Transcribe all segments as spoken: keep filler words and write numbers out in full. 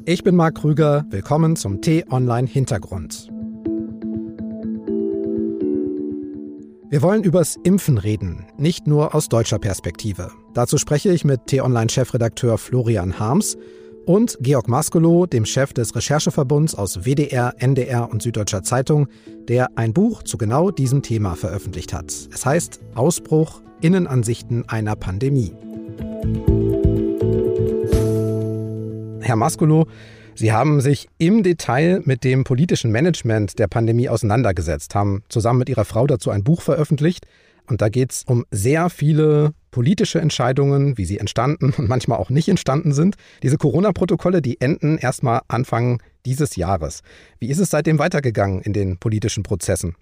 Ich bin Marc Krüger, willkommen zum T-Online-Hintergrund. Wir wollen übers Impfen reden, nicht nur aus deutscher Perspektive. Dazu spreche ich mit T-Online-Chefredakteur Florian Harms und Georg Maskolo, dem Chef des Rechercheverbunds aus W D R, N D R und Süddeutscher Zeitung, der ein Buch zu genau diesem Thema veröffentlicht hat. Es heißt Ausbruch: Innenansichten einer Pandemie. Herr Maskolo, Sie haben sich im Detail mit dem politischen Management der Pandemie auseinandergesetzt, haben zusammen mit Ihrer Frau dazu ein Buch veröffentlicht. Und da geht es um sehr viele politische Entscheidungen, wie sie entstanden und manchmal auch nicht entstanden sind. Diese Corona-Protokolle, die enden erstmal Anfang dieses Jahres. Wie ist es seitdem weitergegangen in den politischen Prozessen?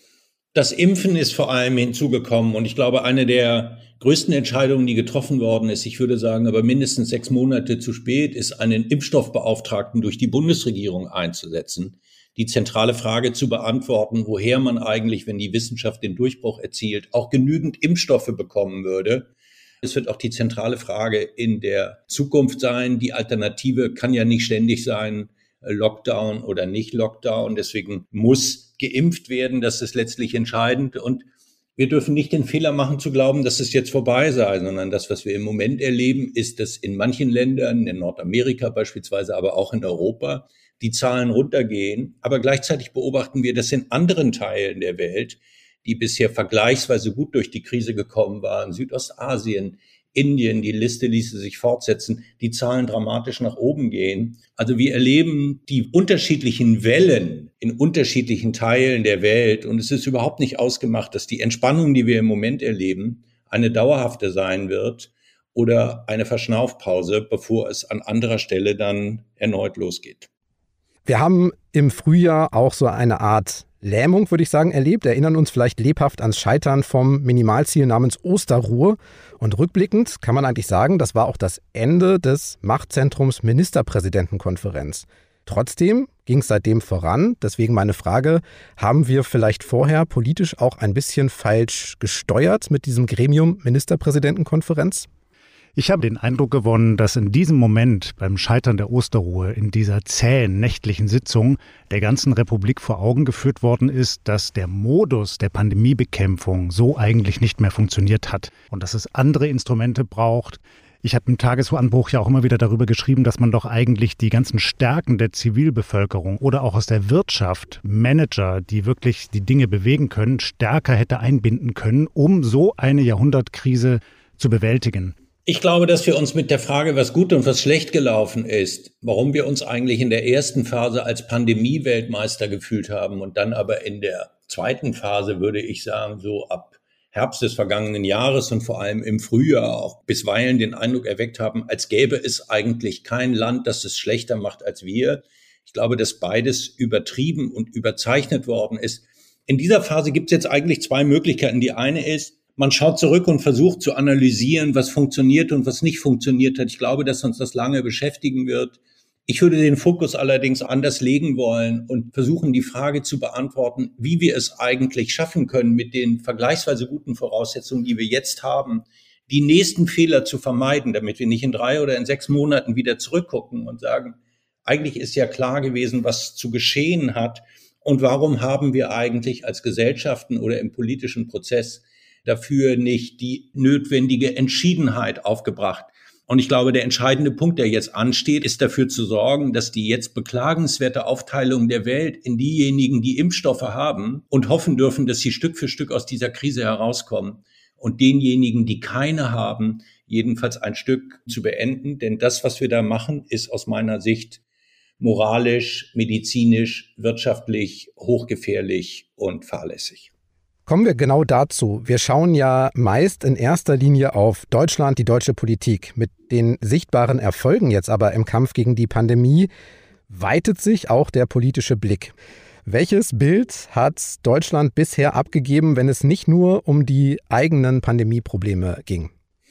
Das Impfen ist vor allem hinzugekommen und ich glaube, eine der größten Entscheidungen, die getroffen worden ist, ich würde sagen, aber mindestens sechs Monate zu spät, ist, einen Impfstoffbeauftragten durch die Bundesregierung einzusetzen, die zentrale Frage zu beantworten, woher man eigentlich, wenn die Wissenschaft den Durchbruch erzielt, auch genügend Impfstoffe bekommen würde. Es wird auch die zentrale Frage in der Zukunft sein. Die Alternative kann ja nicht ständig sein, Lockdown oder nicht Lockdown. Deswegen muss geimpft werden. Das ist letztlich entscheidend. Und wir dürfen nicht den Fehler machen zu glauben, dass es jetzt vorbei sei, sondern das, was wir im Moment erleben, ist, dass in manchen Ländern, in Nordamerika beispielsweise, aber auch in Europa, die Zahlen runtergehen. Aber gleichzeitig beobachten wir, dass in anderen Teilen der Welt, die bisher vergleichsweise gut durch die Krise gekommen waren, Südostasien, Indien, die Liste ließe sich fortsetzen, die Zahlen dramatisch nach oben gehen. Also wir erleben die unterschiedlichen Wellen in unterschiedlichen Teilen der Welt und es ist überhaupt nicht ausgemacht, dass die Entspannung, die wir im Moment erleben, eine dauerhafte sein wird oder eine Verschnaufpause, bevor es an anderer Stelle dann erneut losgeht. Wir haben im Frühjahr auch so eine Art Lähmung, würde ich sagen, erlebt, erinnern uns vielleicht lebhaft ans Scheitern vom Minimalziel namens Osterruhe. Und rückblickend kann man eigentlich sagen, das war auch das Ende des Machtzentrums Ministerpräsidentenkonferenz. Trotzdem ging es seitdem voran. Deswegen meine Frage, haben wir vielleicht vorher politisch auch ein bisschen falsch gesteuert mit diesem Gremium Ministerpräsidentenkonferenz? Ich habe den Eindruck gewonnen, dass in diesem Moment beim Scheitern der Osterruhe, in dieser zähen nächtlichen Sitzung der ganzen Republik vor Augen geführt worden ist, dass der Modus der Pandemiebekämpfung so eigentlich nicht mehr funktioniert hat und dass es andere Instrumente braucht. Ich habe im Tagesanbruch ja auch immer wieder darüber geschrieben, dass man doch eigentlich die ganzen Stärken der Zivilbevölkerung oder auch aus der Wirtschaft, Manager, die wirklich die Dinge bewegen können, stärker hätte einbinden können, um so eine Jahrhundertkrise zu bewältigen. Ich glaube, dass wir uns mit der Frage, was gut und was schlecht gelaufen ist, warum wir uns eigentlich in der ersten Phase als Pandemie-Weltmeister gefühlt haben und dann aber in der zweiten Phase, würde ich sagen, so ab Herbst des vergangenen Jahres und vor allem im Frühjahr auch bisweilen den Eindruck erweckt haben, als gäbe es eigentlich kein Land, das es schlechter macht als wir. Ich glaube, dass beides übertrieben und überzeichnet worden ist. In dieser Phase gibt es jetzt eigentlich zwei Möglichkeiten. Die eine ist, man schaut zurück und versucht zu analysieren, was funktioniert und was nicht funktioniert hat. Ich glaube, dass uns das lange beschäftigen wird. Ich würde den Fokus allerdings anders legen wollen und versuchen, die Frage zu beantworten, wie wir es eigentlich schaffen können, mit den vergleichsweise guten Voraussetzungen, die wir jetzt haben, die nächsten Fehler zu vermeiden, damit wir nicht in drei oder in sechs Monaten wieder zurückgucken und sagen, eigentlich ist ja klar gewesen, was zu geschehen hat und warum haben wir eigentlich als Gesellschaften oder im politischen Prozess dafür nicht die notwendige Entschiedenheit aufgebracht. Und ich glaube, der entscheidende Punkt, der jetzt ansteht, ist dafür zu sorgen, dass die jetzt beklagenswerte Aufteilung der Welt in diejenigen, die Impfstoffe haben und hoffen dürfen, dass sie Stück für Stück aus dieser Krise herauskommen und denjenigen, die keine haben, jedenfalls ein Stück zu beenden. Denn das, was wir da machen, ist aus meiner Sicht moralisch, medizinisch, wirtschaftlich hochgefährlich und fahrlässig. Kommen wir genau dazu. Wir schauen ja meist in erster Linie auf Deutschland, die deutsche Politik. Mit den sichtbaren Erfolgen jetzt aber im Kampf gegen die Pandemie weitet sich auch der politische Blick. Welches Bild hat Deutschland bisher abgegeben, wenn es nicht nur um die eigenen Pandemieprobleme ging?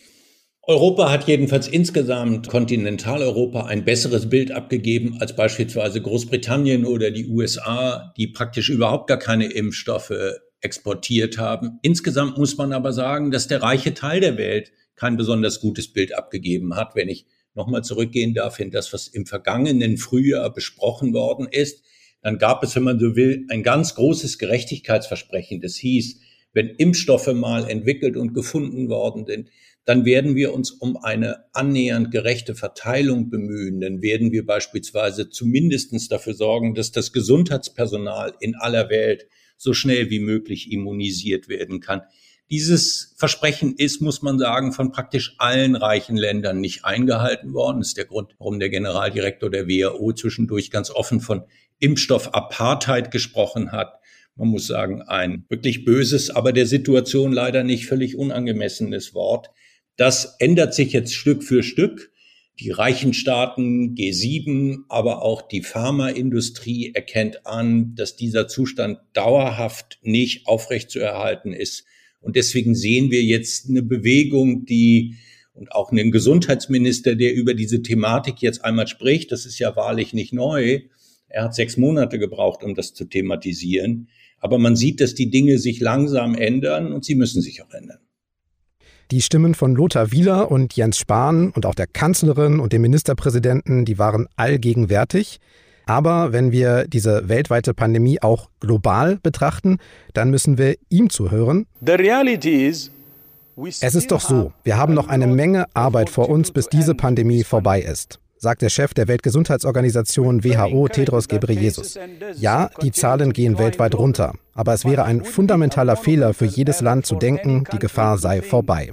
Europa hat jedenfalls insgesamt Kontinentaleuropa ein besseres Bild abgegeben als beispielsweise Großbritannien oder die U S A, die praktisch überhaupt gar keine Impfstoffe exportiert haben. Insgesamt muss man aber sagen, dass der reiche Teil der Welt kein besonders gutes Bild abgegeben hat. Wenn ich nochmal zurückgehen darf in das, was im vergangenen Frühjahr besprochen worden ist, dann gab es, wenn man so will, ein ganz großes Gerechtigkeitsversprechen. Das hieß, wenn Impfstoffe mal entwickelt und gefunden worden sind, dann werden wir uns um eine annähernd gerechte Verteilung bemühen. Dann werden wir beispielsweise zumindestens dafür sorgen, dass das Gesundheitspersonal in aller Welt so schnell wie möglich immunisiert werden kann. Dieses Versprechen ist, muss man sagen, von praktisch allen reichen Ländern nicht eingehalten worden. Das ist der Grund, warum der Generaldirektor der W H O zwischendurch ganz offen von Impfstoff-Apartheid gesprochen hat. Man muss sagen, ein wirklich böses, aber der Situation leider nicht völlig unangemessenes Wort. Das ändert sich jetzt Stück für Stück. Die reichen Staaten, G sieben, aber auch die Pharmaindustrie erkennt an, dass dieser Zustand dauerhaft nicht aufrechtzuerhalten ist. Und deswegen sehen wir jetzt eine Bewegung, die und auch einen Gesundheitsminister, der über diese Thematik jetzt einmal spricht. Das ist ja wahrlich nicht neu. Er hat sechs Monate gebraucht, um das zu thematisieren. Aber man sieht, dass die Dinge sich langsam ändern und sie müssen sich auch ändern. Die Stimmen von Lothar Wieler und Jens Spahn und auch der Kanzlerin und dem Ministerpräsidenten, die waren allgegenwärtig. Aber wenn wir diese weltweite Pandemie auch global betrachten, dann müssen wir ihm zuhören. Es ist doch so, wir haben noch eine Menge Arbeit vor uns, bis diese Pandemie vorbei ist, sagt der Chef der Weltgesundheitsorganisation W H O, Tedros Ghebreyesus. Ja, die Zahlen gehen weltweit runter, aber es wäre ein fundamentaler Fehler für jedes Land zu denken, die Gefahr sei vorbei.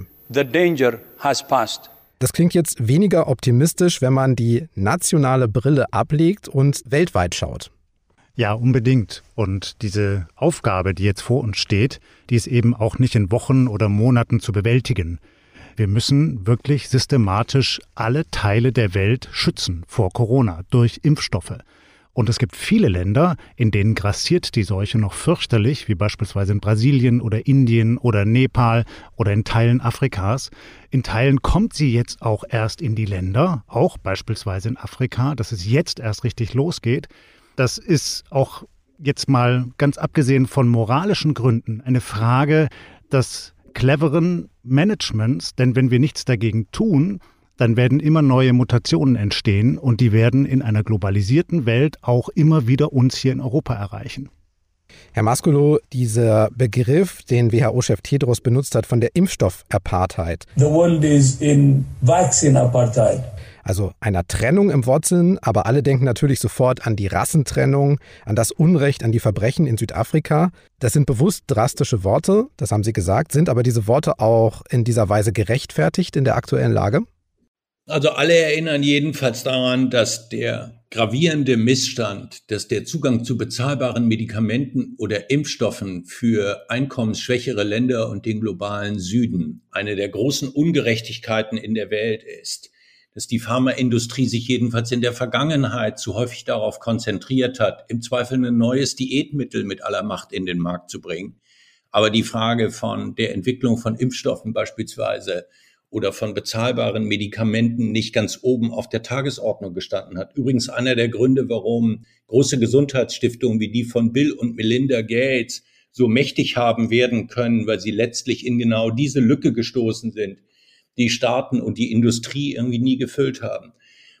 Das klingt jetzt weniger optimistisch, wenn man die nationale Brille ablegt und weltweit schaut. Ja, unbedingt. Und diese Aufgabe, die jetzt vor uns steht, die ist eben auch nicht in Wochen oder Monaten zu bewältigen. Wir müssen wirklich systematisch alle Teile der Welt schützen vor Corona durch Impfstoffe. Und es gibt viele Länder, in denen grassiert die Seuche noch fürchterlich, wie beispielsweise in Brasilien oder Indien oder Nepal oder in Teilen Afrikas. In Teilen kommt sie jetzt auch erst in die Länder, auch beispielsweise in Afrika, dass es jetzt erst richtig losgeht. Das ist auch jetzt mal ganz abgesehen von moralischen Gründen eine Frage des cleveren Managements, denn wenn wir nichts dagegen tun, dann werden immer neue Mutationen entstehen und die werden in einer globalisierten Welt auch immer wieder uns hier in Europa erreichen. Herr Maskulo, dieser Begriff, den W H O-Chef Tedros benutzt hat von der Impfstoff-Apartheid. The world is in vaccine apartheid. Also einer Trennung im Wortsinn, aber alle denken natürlich sofort an die Rassentrennung, an das Unrecht, an die Verbrechen in Südafrika. Das sind bewusst drastische Worte, das haben Sie gesagt. Sind aber diese Worte auch in dieser Weise gerechtfertigt in der aktuellen Lage? Also alle erinnern jedenfalls daran, dass der gravierende Missstand, dass der Zugang zu bezahlbaren Medikamenten oder Impfstoffen für einkommensschwächere Länder und den globalen Süden eine der großen Ungerechtigkeiten in der Welt ist, dass die Pharmaindustrie sich jedenfalls in der Vergangenheit zu häufig darauf konzentriert hat, im Zweifel ein neues Diätmittel mit aller Macht in den Markt zu bringen. Aber die Frage von der Entwicklung von Impfstoffen beispielsweise oder von bezahlbaren Medikamenten nicht ganz oben auf der Tagesordnung gestanden hat. Übrigens einer der Gründe, warum große Gesundheitsstiftungen wie die von Bill und Melinda Gates so mächtig haben werden können, weil sie letztlich in genau diese Lücke gestoßen sind, die Staaten und die Industrie irgendwie nie gefüllt haben.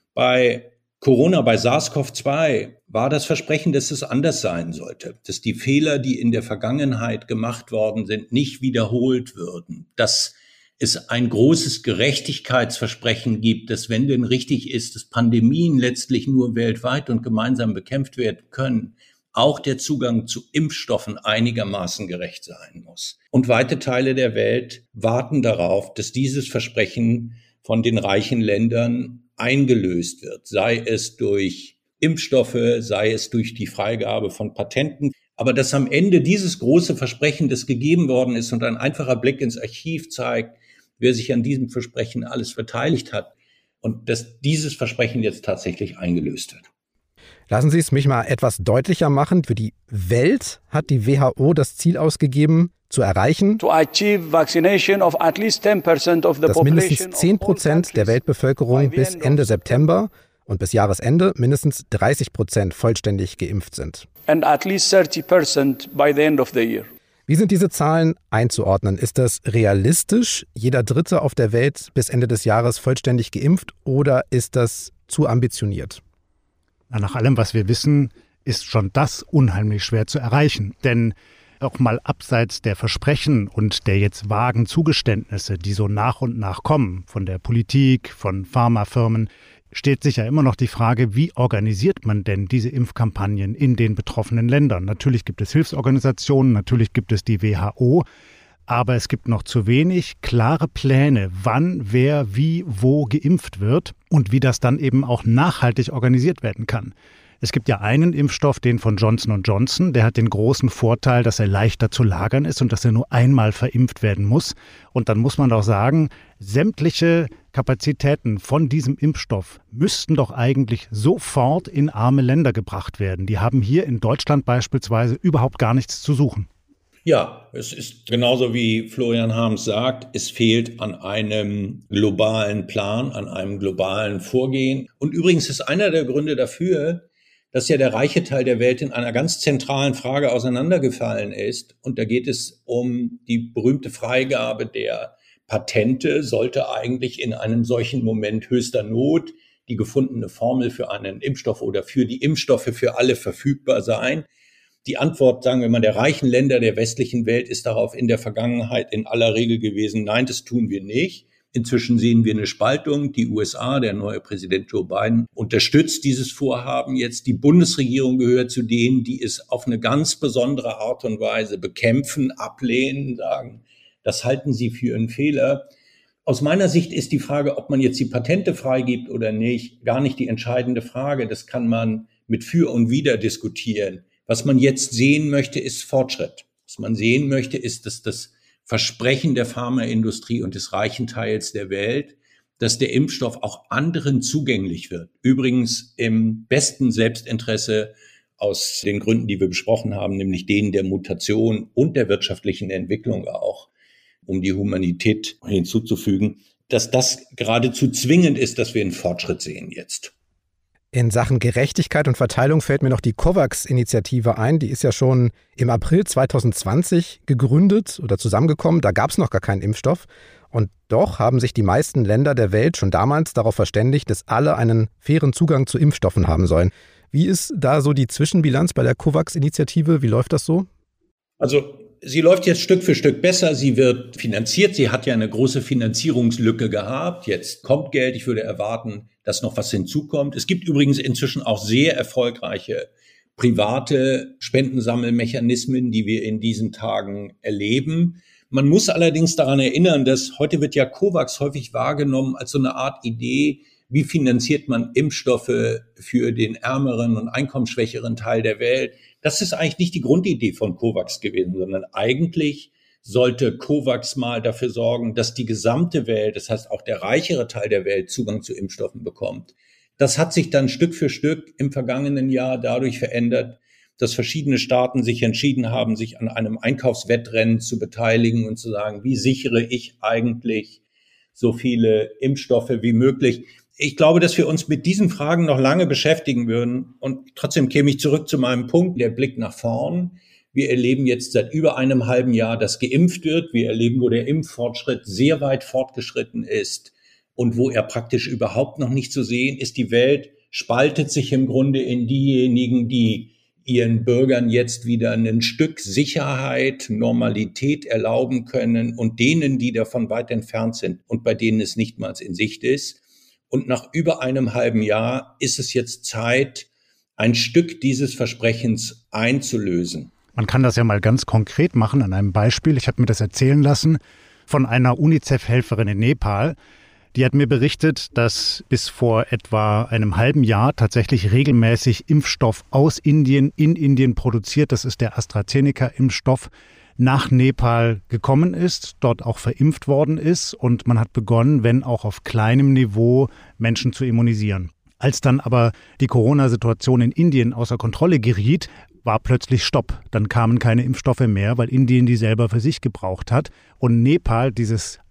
Bei Corona, bei SARS-C o V zwei war das Versprechen, dass es anders sein sollte, dass die Fehler, die in der Vergangenheit gemacht worden sind, nicht wiederholt würden, dass es ein großes Gerechtigkeitsversprechen gibt, dass, wenn denn richtig ist, dass Pandemien letztlich nur weltweit und gemeinsam bekämpft werden können, auch der Zugang zu Impfstoffen einigermaßen gerecht sein muss. Und weite Teile der Welt warten darauf, dass dieses Versprechen von den reichen Ländern eingelöst wird, sei es durch Impfstoffe, sei es durch die Freigabe von Patenten. Aber dass am Ende dieses große Versprechen, das gegeben worden ist und ein einfacher Blick ins Archiv zeigt, wer sich an diesem Versprechen alles beteiligt hat und dass dieses Versprechen jetzt tatsächlich eingelöst wird. Lassen Sie es mich mal etwas deutlicher machen. Für die Welt hat die W H O das Ziel ausgegeben, zu erreichen, To achieve vaccination of at least ten percent of the dass mindestens zehn Prozent der Weltbevölkerung bis Ende September und bis Jahresende mindestens dreißig Prozent vollständig geimpft sind. And at least thirty percent by the end of the year. Wie sind diese Zahlen einzuordnen? Ist das realistisch, jeder Dritte auf der Welt bis Ende des Jahres vollständig geimpft, oder ist das zu ambitioniert? Na, nach allem, was wir wissen, ist schon das unheimlich schwer zu erreichen. Denn auch mal abseits der Versprechen und der jetzt vagen Zugeständnisse, die so nach und nach kommen, von der Politik, von Pharmafirmen, steht sich ja immer noch die Frage, wie organisiert man denn diese Impfkampagnen in den betroffenen Ländern? Natürlich gibt es Hilfsorganisationen, natürlich gibt es die W H O, aber es gibt noch zu wenig klare Pläne, wann, wer, wie, wo geimpft wird und wie das dann eben auch nachhaltig organisiert werden kann. Es gibt ja einen Impfstoff, den von Johnson und Johnson, der hat den großen Vorteil, dass er leichter zu lagern ist und dass er nur einmal verimpft werden muss. Und dann muss man doch sagen, sämtliche Kapazitäten von diesem Impfstoff müssten doch eigentlich sofort in arme Länder gebracht werden. Die haben hier in Deutschland beispielsweise überhaupt gar nichts zu suchen. Ja, es ist genauso wie Florian Harms sagt, es fehlt an einem globalen Plan, an einem globalen Vorgehen. Und übrigens ist einer der Gründe dafür, dass ja der reiche Teil der Welt in einer ganz zentralen Frage auseinandergefallen ist. Und da geht es um die berühmte Freigabe der Patente. Sollte eigentlich in einem solchen Moment höchster Not die gefundene Formel für einen Impfstoff oder für die Impfstoffe für alle verfügbar sein? Die Antwort, sagen wir mal, der reichen Länder der westlichen Welt ist darauf in der Vergangenheit in aller Regel gewesen, nein, das tun wir nicht. Inzwischen sehen wir eine Spaltung. Die U S A, der neue Präsident Joe Biden, unterstützt dieses Vorhaben jetzt. Die Bundesregierung gehört zu denen, die es auf eine ganz besondere Art und Weise bekämpfen, ablehnen, sagen, das halten sie für einen Fehler. Aus meiner Sicht ist die Frage, ob man jetzt die Patente freigibt oder nicht, gar nicht die entscheidende Frage. Das kann man mit Für und Wider diskutieren. Was man jetzt sehen möchte, ist Fortschritt. Was man sehen möchte, ist, dass das Versprechen der Pharmaindustrie und des reichen Teils der Welt, dass der Impfstoff auch anderen zugänglich wird. Übrigens im besten Selbstinteresse aus den Gründen, die wir besprochen haben, nämlich denen der Mutation und der wirtschaftlichen Entwicklung auch, um die Humanität hinzuzufügen, dass das geradezu zwingend ist, dass wir einen Fortschritt sehen jetzt. In Sachen Gerechtigkeit und Verteilung fällt mir noch die COVAX-Initiative ein. Die ist ja schon im April zwanzig zwanzig gegründet oder zusammengekommen. Da gab es noch gar keinen Impfstoff. Und doch haben sich die meisten Länder der Welt schon damals darauf verständigt, dass alle einen fairen Zugang zu Impfstoffen haben sollen. Wie ist da so die Zwischenbilanz bei der COVAX-Initiative? Wie läuft das so? Also sie läuft jetzt Stück für Stück besser. Sie wird finanziert. Sie hat ja eine große Finanzierungslücke gehabt. Jetzt kommt Geld. Ich würde erwarten, dass noch was hinzukommt. Es gibt übrigens inzwischen auch sehr erfolgreiche private Spendensammelmechanismen, die wir in diesen Tagen erleben. Man muss allerdings daran erinnern, dass heute wird ja COVAX häufig wahrgenommen als so eine Art Idee, wie finanziert man Impfstoffe für den ärmeren und einkommensschwächeren Teil der Welt. Das ist eigentlich nicht die Grundidee von COVAX gewesen, sondern eigentlich sollte COVAX mal dafür sorgen, dass die gesamte Welt, das heißt auch der reichere Teil der Welt, Zugang zu Impfstoffen bekommt. Das hat sich dann Stück für Stück im vergangenen Jahr dadurch verändert, dass verschiedene Staaten sich entschieden haben, sich an einem Einkaufswettrennen zu beteiligen und zu sagen, wie sichere ich eigentlich so viele Impfstoffe wie möglich. Ich glaube, dass wir uns mit diesen Fragen noch lange beschäftigen würden. Und trotzdem käme ich zurück zu meinem Punkt, der Blick nach vorn. Wir erleben jetzt seit über einem halben Jahr, dass geimpft wird. Wir erleben, wo der Impffortschritt sehr weit fortgeschritten ist und wo er praktisch überhaupt noch nicht zu sehen ist. Die Welt spaltet sich im Grunde in diejenigen, die ihren Bürgern jetzt wieder ein Stück Sicherheit, Normalität erlauben können und denen, die davon weit entfernt sind und bei denen es nicht mal in Sicht ist. Und nach über einem halben Jahr ist es jetzt Zeit, ein Stück dieses Versprechens einzulösen. Man kann das ja mal ganz konkret machen an einem Beispiel. Ich habe mir das erzählen lassen von einer UNICEF-Helferin in Nepal. Die hat mir berichtet, dass bis vor etwa einem halben Jahr tatsächlich regelmäßig Impfstoff aus Indien in Indien produziert, das ist der AstraZeneca-Impfstoff, nach Nepal gekommen ist, dort auch verimpft worden ist und man hat begonnen, wenn auch auf kleinem Niveau, Menschen zu immunisieren. Als dann aber die Corona-Situation in Indien außer Kontrolle geriet, war plötzlich Stopp. Dann kamen keine Impfstoffe mehr, weil Indien die selber für sich gebraucht hat. Und Nepal, dieses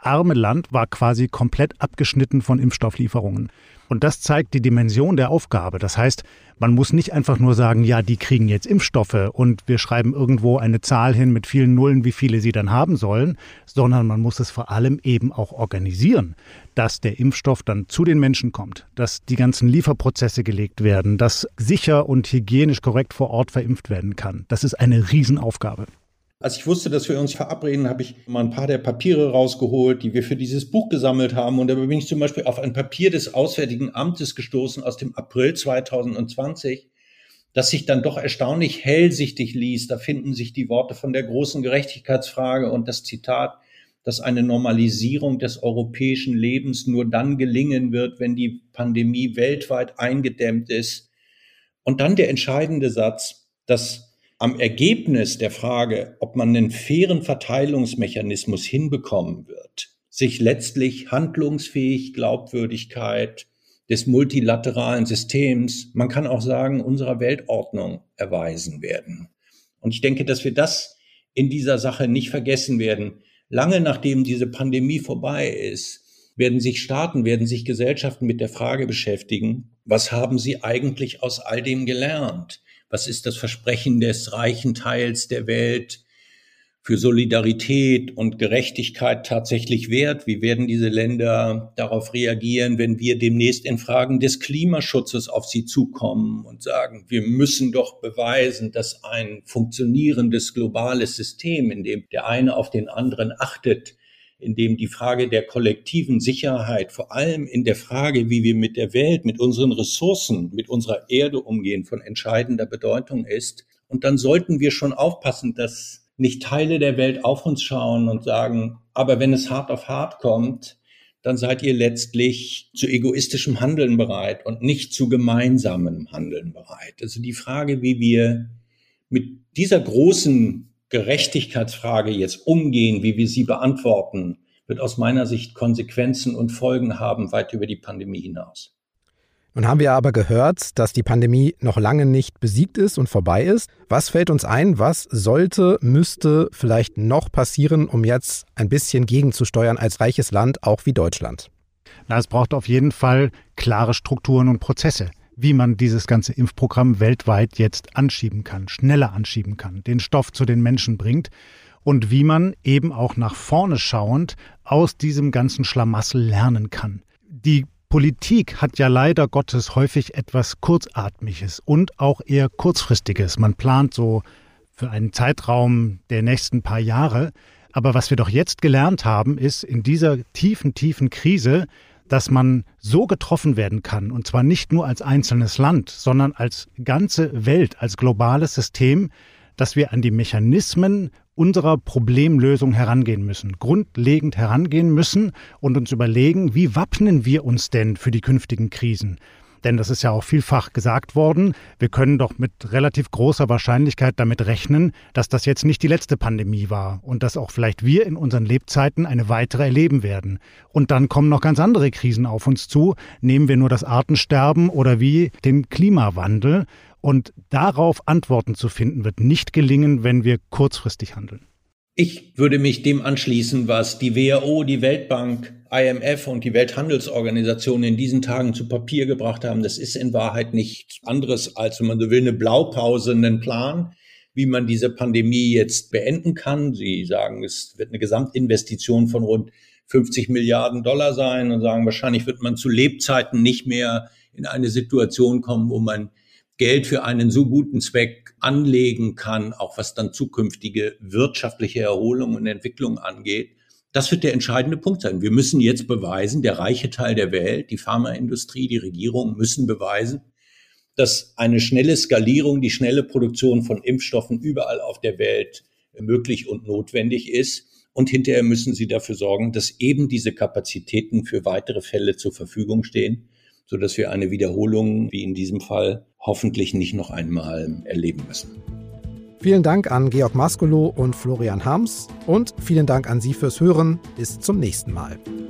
arme Land war quasi komplett abgeschnitten von Impfstofflieferungen. Und das zeigt die Dimension der Aufgabe. Das heißt, man muss nicht einfach nur sagen, ja, die kriegen jetzt Impfstoffe und wir schreiben irgendwo eine Zahl hin mit vielen Nullen, wie viele sie dann haben sollen, sondern man muss es vor allem eben auch organisieren, dass der Impfstoff dann zu den Menschen kommt, dass die ganzen Lieferprozesse gelegt werden, dass sicher und hygienisch korrekt vor Ort verimpft werden kann. Das ist eine Riesenaufgabe. Als ich wusste, dass wir uns verabreden, habe ich mal ein paar der Papiere rausgeholt, die wir für dieses Buch gesammelt haben. Und da bin ich zum Beispiel auf ein Papier des Auswärtigen Amtes gestoßen aus dem April zwanzig zwanzig, das sich dann doch erstaunlich hellsichtig liest. Da finden sich die Worte von der großen Gerechtigkeitsfrage und das Zitat, dass eine Normalisierung des europäischen Lebens nur dann gelingen wird, wenn die Pandemie weltweit eingedämmt ist. Und dann der entscheidende Satz, dass am Ergebnis der Frage, ob man einen fairen Verteilungsmechanismus hinbekommen wird, sich letztlich Handlungsfähig, Glaubwürdigkeit des multilateralen Systems, man kann auch sagen, unserer Weltordnung erweisen werden. Und ich denke, dass wir das in dieser Sache nicht vergessen werden. Lange nachdem diese Pandemie vorbei ist, werden sich Staaten, werden sich Gesellschaften mit der Frage beschäftigen, was haben sie eigentlich aus all dem gelernt? Was ist das Versprechen des reichen Teils der Welt für Solidarität und Gerechtigkeit tatsächlich wert? Wie werden diese Länder darauf reagieren, wenn wir demnächst in Fragen des Klimaschutzes auf sie zukommen und sagen, wir müssen doch beweisen, dass ein funktionierendes globales System, in dem der eine auf den anderen achtet, in dem die Frage der kollektiven Sicherheit, vor allem in der Frage, wie wir mit der Welt, mit unseren Ressourcen, mit unserer Erde umgehen, von entscheidender Bedeutung ist. Und dann sollten wir schon aufpassen, dass nicht Teile der Welt auf uns schauen und sagen, aber wenn es hart auf hart kommt, dann seid ihr letztlich zu egoistischem Handeln bereit und nicht zu gemeinsamem Handeln bereit. Also die Frage, wie wir mit dieser großen Gerechtigkeitsfrage jetzt umgehen, wie wir sie beantworten, wird aus meiner Sicht Konsequenzen und Folgen haben, weit über die Pandemie hinaus. Nun haben wir aber gehört, dass die Pandemie noch lange nicht besiegt ist und vorbei ist. Was fällt uns ein? Was sollte, müsste vielleicht noch passieren, um jetzt ein bisschen gegenzusteuern als reiches Land, auch wie Deutschland? Na, es braucht auf jeden Fall klare Strukturen und Prozesse, wie man dieses ganze Impfprogramm weltweit jetzt anschieben kann, schneller anschieben kann, den Stoff zu den Menschen bringt und wie man eben auch nach vorne schauend aus diesem ganzen Schlamassel lernen kann. Die Politik hat ja leider Gottes häufig etwas Kurzatmiges und auch eher Kurzfristiges. Man plant so für einen Zeitraum der nächsten paar Jahre. Aber was wir doch jetzt gelernt haben, ist in dieser tiefen, tiefen Krise, dass man so getroffen werden kann, und zwar nicht nur als einzelnes Land, sondern als ganze Welt, als globales System, dass wir an die Mechanismen unserer Problemlösung herangehen müssen, grundlegend herangehen müssen und uns überlegen, wie wappnen wir uns denn für die künftigen Krisen? Denn das ist ja auch vielfach gesagt worden, wir können doch mit relativ großer Wahrscheinlichkeit damit rechnen, dass das jetzt nicht die letzte Pandemie war und dass auch vielleicht wir in unseren Lebzeiten eine weitere erleben werden. Und dann kommen noch ganz andere Krisen auf uns zu, nehmen wir nur das Artensterben oder wie den Klimawandel. Und darauf Antworten zu finden, wird nicht gelingen, wenn wir kurzfristig handeln. Ich würde mich dem anschließen, was die W H O, die Weltbank, I M F und die Welthandelsorganisation in diesen Tagen zu Papier gebracht haben. Das ist in Wahrheit nichts anderes als, wenn man so will, eine Blaupause, einen Plan, wie man diese Pandemie jetzt beenden kann. Sie sagen, es wird eine Gesamtinvestition von rund fünfzig Milliarden Dollar sein und sagen, wahrscheinlich wird man zu Lebzeiten nicht mehr in eine Situation kommen, wo man Geld für einen so guten Zweck anlegen kann, auch was dann zukünftige wirtschaftliche Erholung und Entwicklung angeht. Das wird der entscheidende Punkt sein. Wir müssen jetzt beweisen, der reiche Teil der Welt, die Pharmaindustrie, die Regierung müssen beweisen, dass eine schnelle Skalierung, die schnelle Produktion von Impfstoffen überall auf der Welt möglich und notwendig ist. Und hinterher müssen sie dafür sorgen, dass eben diese Kapazitäten für weitere Fälle zur Verfügung stehen, sodass wir eine Wiederholung, wie in diesem Fall, hoffentlich nicht noch einmal erleben müssen. Vielen Dank an Georg Maskulow und Florian Harms und vielen Dank an Sie fürs Hören. Bis zum nächsten Mal.